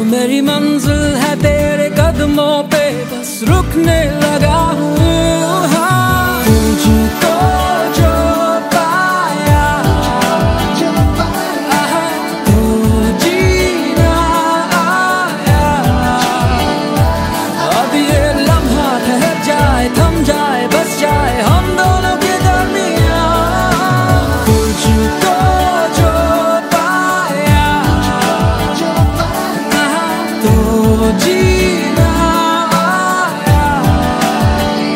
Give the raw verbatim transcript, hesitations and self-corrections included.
मेरी मंजिल है तेरे कदमों पे, बस रुकने लगा